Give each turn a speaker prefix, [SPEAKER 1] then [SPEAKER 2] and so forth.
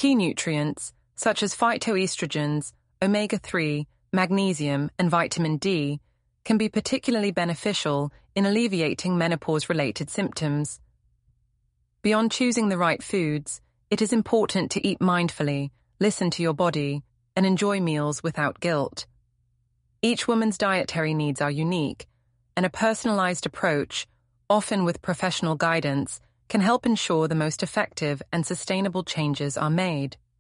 [SPEAKER 1] Key nutrients, such as phytoestrogens, omega-3, magnesium, and vitamin D, can be particularly beneficial in alleviating menopause-related symptoms. Beyond choosing the right foods, it is important to eat mindfully, listen to your body, and enjoy meals without guilt. Each woman's dietary needs are unique, and a personalized approach, often with professional guidance, can help ensure the most effective and sustainable changes are made.